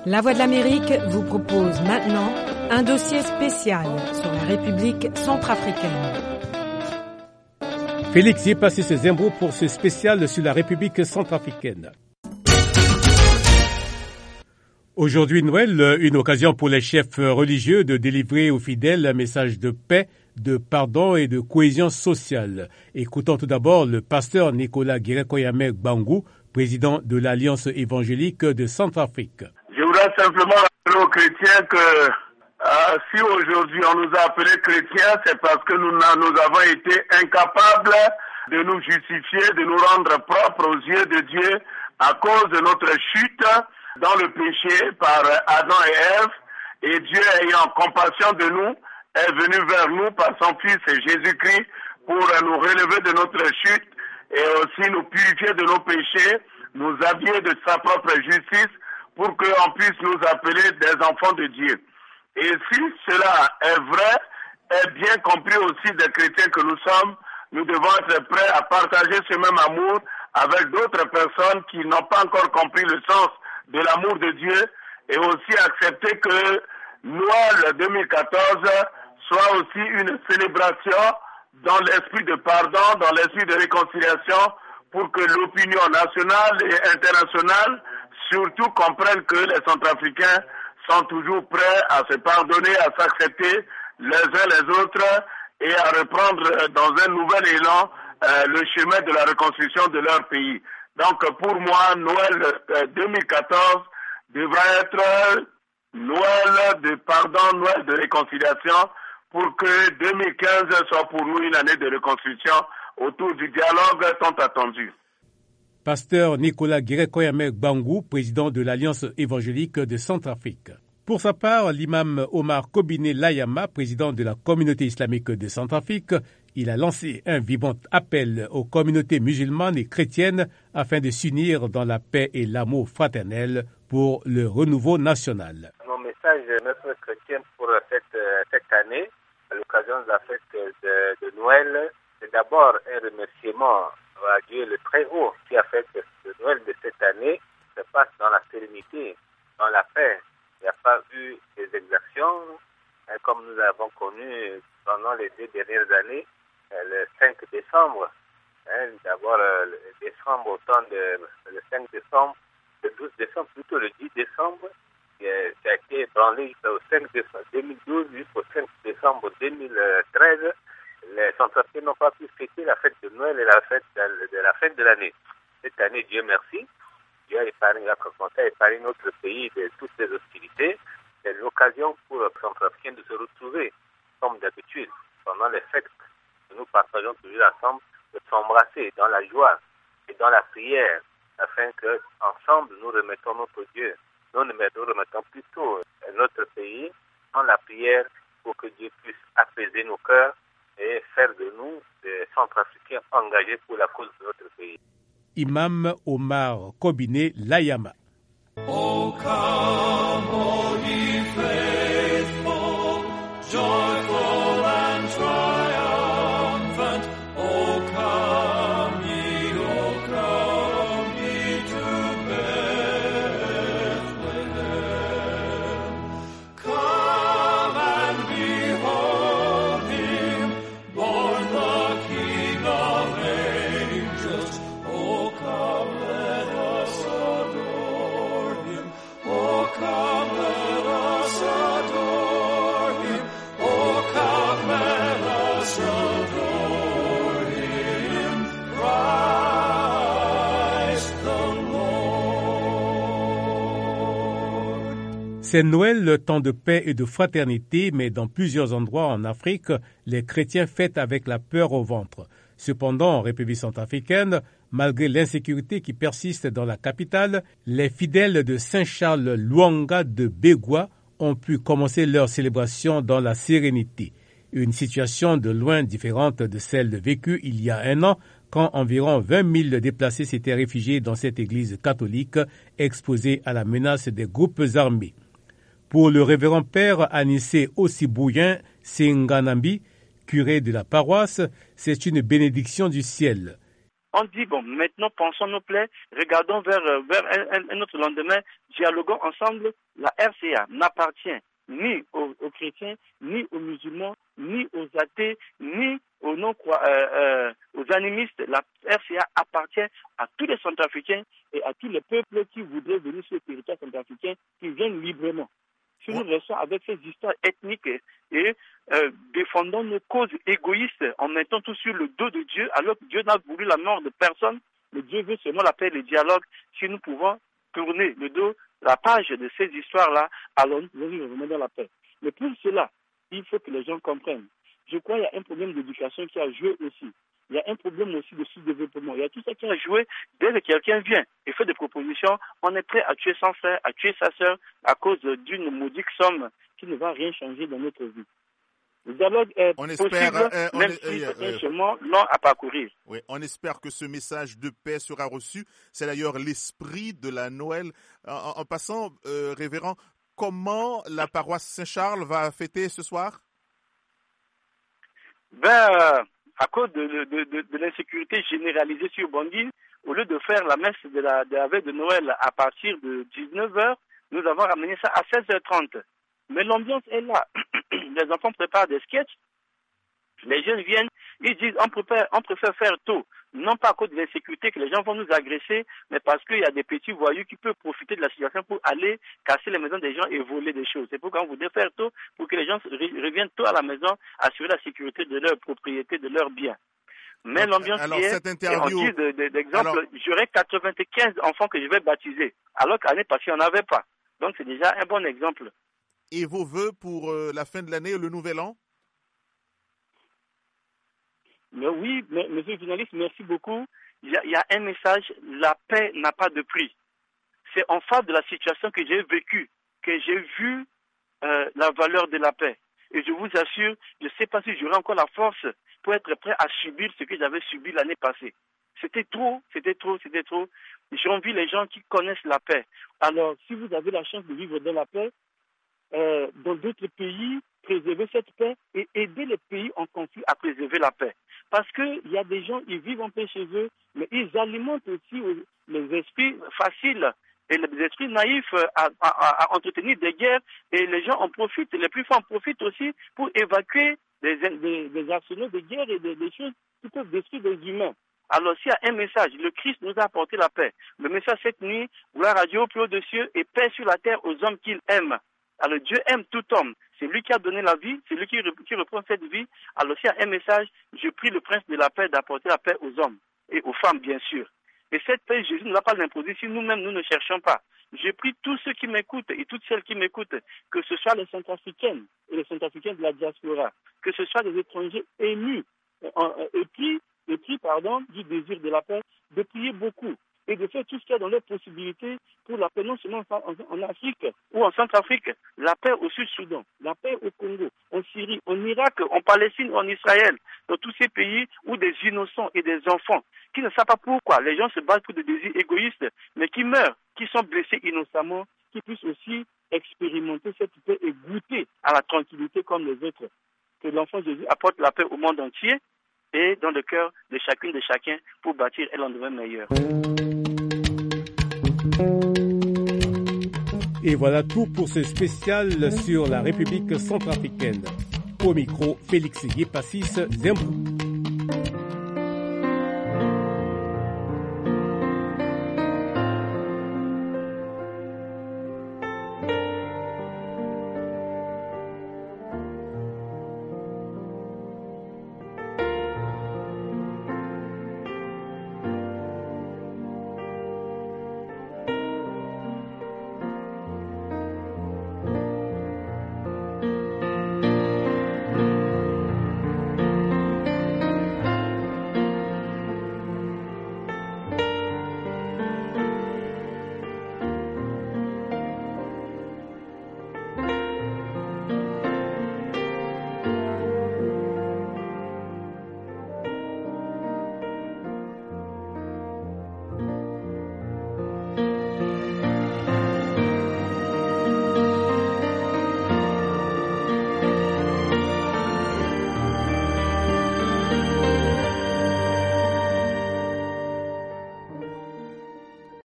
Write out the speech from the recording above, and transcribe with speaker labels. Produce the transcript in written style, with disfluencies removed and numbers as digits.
Speaker 1: La Voix de l'Amérique vous propose maintenant un dossier spécial sur la République centrafricaine.
Speaker 2: Félix y est passé ses Zembo pour ce spécial sur la République centrafricaine. Aujourd'hui Noël, une occasion pour les chefs religieux de délivrer aux fidèles un message de paix, de pardon et de cohésion sociale. Écoutons tout d'abord le pasteur Nicolas Guérékoyamé Gbangou, président de l'Alliance évangélique de Centrafrique.
Speaker 3: Je voudrais simplement rappeler aux chrétiens que si aujourd'hui on nous a appelés chrétiens, c'est parce que nous avons été incapables de nous justifier, de nous rendre propres aux yeux de Dieu à cause de notre chute dans le péché par Adam et Ève. Et Dieu, ayant compassion de nous, est venu vers nous par son Fils Jésus-Christ pour nous relever de notre chute et aussi nous purifier de nos péchés, nous habiller de sa propre justice pour qu'on puisse nous appeler des enfants de Dieu. Et si cela est vrai, est bien compris aussi des chrétiens que nous sommes, nous devons être prêts à partager ce même amour avec d'autres personnes qui n'ont pas encore compris le sens de l'amour de Dieu et aussi accepter que Noël 2014 soit aussi une célébration dans l'esprit de pardon, dans l'esprit de réconciliation, pour que l'opinion nationale et internationale surtout comprenne que les Centrafricains sont toujours prêts à se pardonner, à s'accepter les uns les autres et à reprendre dans un nouvel élan le chemin de la reconstruction de leur pays. Donc pour moi, Noël 2014 devra être Noël de pardon, Noël de réconciliation, pour que 2015 soit pour nous une année de reconstruction autour du dialogue tant attendu.
Speaker 2: Pasteur Nicolas Guérékoyamé Gbangou, président de l'Alliance évangélique de Centrafrique. Pour sa part, l'imam Omar Kobiné Layama, président de la communauté islamique de Centrafrique, il a lancé un vibrant appel aux communautés musulmanes et chrétiennes afin de s'unir dans la paix et l'amour fraternel pour le renouveau national.
Speaker 4: Mon message de notre chrétien pour cette année, à l'occasion de la fête de Noël, c'est d'abord un remerciement à Dieu le Très-Haut qui a fait que le Noël de cette année se passe dans la sérénité, dans la paix. Il n'y a pas eu des exactions comme nous avons connu pendant les 2 dernières années. Le 5 décembre, d'abord le décembre, le 5 décembre, le 12 décembre, plutôt le 10 décembre, ça a été ébranlé au 5 décembre 2012 jusqu'au 5 décembre 2013. Les Centrafricains n'ont pas pu fêter la fête de Noël et la fête de l'année. Cette année, Dieu merci, Dieu a épargné notre pays de toutes les hostilités. C'est l'occasion pour les Centrafricains de se retrouver, comme d'habitude, pendant les fêtes que nous partageons toujours ensemble, de s'embrasser dans la joie et dans la prière, afin que ensemble nous remettons notre Dieu. Nous remettons plutôt notre pays dans la prière pour que Dieu puisse apaiser nos cœurs et faire de nous des Centrafricains engagés pour la cause de notre pays.
Speaker 2: Imam Omar Kobiné Layama.
Speaker 5: Oh, come, all ye faithful, joyful and triumphant. Oh, come ye to Bethlehem. Come and behold him, born the King of angels. Oh, come, let us adore him. Oh, come, let us adore him. Oh, come, let us adore him. Christ the Lord.
Speaker 2: C'est Noël, le temps de paix et de fraternité, mais dans plusieurs endroits en Afrique, les chrétiens fêtent avec la peur au ventre. Cependant, en République centrafricaine, malgré l'insécurité qui persiste dans la capitale, les fidèles de Saint-Charles Luanga de Bégua ont pu commencer leur célébration dans la sérénité. Une situation de loin différente de celle vécue il y a un an, quand environ 20 000 déplacés s'étaient réfugiés dans cette église catholique exposée à la menace des groupes armés. Pour le révérend père Anissé Ossibouyen Senganambi, curé de la paroisse, c'est une bénédiction du ciel.
Speaker 6: On dit, bon, maintenant pensons nos plaies, regardons vers un autre lendemain, dialoguons ensemble. La RCA n'appartient ni aux chrétiens, ni aux musulmans, ni aux athées, ni aux aux animistes. La RCA appartient à tous les Centrafricains et à tous les peuples qui voudraient venir sur le territoire centrafricain, qui viennent librement. Si nous restons avec ces histoires ethniques et défendons nos causes égoïstes en mettant tout sur le dos de Dieu, alors que Dieu n'a voulu la mort de personne, mais Dieu veut seulement la paix et le dialogue. Si nous pouvons tourner le dos, la page de ces histoires-là, alors nous revenons dans la paix. Mais pour cela, il faut que les gens comprennent. Je crois qu'il y a un problème d'éducation qui a joué aussi. Il y a un problème aussi de sous-développement. Il y a tout ça qui a joué. Dès que quelqu'un vient et fait des propositions, on est prêt à tuer son frère, à tuer sa sœur à cause d'une maudite somme qui ne va rien changer dans notre vie. Le dialogue est possible, même si c'est un chemin long à parcourir.
Speaker 7: Oui, on espère que ce message de paix sera reçu. C'est d'ailleurs l'esprit de la Noël. En passant, révérend, comment la paroisse Saint-Charles va fêter ce soir?
Speaker 6: À cause de l'insécurité généralisée sur Bangui, au lieu de faire la messe de la veille de Noël à partir de 19h, nous avons ramené ça à 16h30. Mais l'ambiance est là. Les enfants préparent des sketchs. Les jeunes viennent, ils disent on préfère faire tôt. Non pas à cause de l'insécurité que les gens vont nous agresser, mais parce qu'il y a des petits voyous qui peuvent profiter de la situation pour aller casser les maisons des gens et voler des choses. C'est pourquoi on voudrait faire tôt pour que les gens reviennent tôt à la maison, assurer la sécurité de leur propriété, de leurs biens. Mais l'ambiance
Speaker 7: alors,
Speaker 6: qui est,
Speaker 7: cette interview...
Speaker 6: on dit d'exemple, j'aurais 95 enfants que je vais baptiser, alors qu'année passée, on n'avait pas. Donc c'est déjà un bon exemple.
Speaker 7: Et vos vœux pour la fin de l'année et le nouvel an?
Speaker 6: Mais oui, monsieur le journaliste, merci beaucoup. Il y a un message, la paix n'a pas de prix. C'est en face de la situation que j'ai vécue, que j'ai vu la valeur de la paix. Et je vous assure, je ne sais pas si j'aurai encore la force pour être prêt à subir ce que j'avais subi l'année passée. C'était trop. J'ai envie les gens qui connaissent la paix. Alors, si vous avez la chance de vivre dans la paix, dans d'autres pays, préserver cette paix et aider les pays en conflit à préserver la paix. Parce qu'il y a des gens, ils vivent en paix chez eux, mais ils alimentent aussi les esprits faciles et les esprits naïfs à entretenir des guerres. Et les gens en profitent, les plus forts en profitent aussi pour évacuer des arsenaux de guerre et des choses qui peuvent détruire des humains. Alors s'il y a un message, le Christ nous a apporté la paix. Le message cette nuit, gloire à Dieu au plus haut des cieux et paix sur la terre aux hommes qu'il aime. Alors Dieu aime tout homme. C'est lui qui a donné la vie, c'est lui qui reprend cette vie. Alors s'il y a un message, je prie le prince de la paix d'apporter la paix aux hommes et aux femmes bien sûr. Et cette paix, Jésus ne va pas l'imposer si nous-mêmes nous ne cherchons pas. Je prie tous ceux qui m'écoutent et toutes celles qui m'écoutent, que ce soit les Centrafricaines et les Centrafricains de la diaspora, que ce soit des étrangers émus, épris du désir de la paix, de prier beaucoup et de faire tout ce qu'il y a dans leurs possibilités pour la paix, non seulement en Afrique ou en Centrafrique, la paix au Sud-Soudan, la paix au Congo, en Syrie, en Irak, en Palestine, en Israël, dans tous ces pays où des innocents et des enfants qui ne savent pas pourquoi les gens se battent pour des désirs égoïstes, mais qui meurent, qui sont blessés innocemment, qui puissent aussi expérimenter cette paix et goûter à la tranquillité comme les autres. Que l'enfant Jésus apporte la paix au monde entier et dans le cœur de chacune de chacun pour bâtir un lendemain meilleur.
Speaker 2: Et voilà tout pour ce spécial sur la République centrafricaine. Au micro, Félix Yepassis Zembou.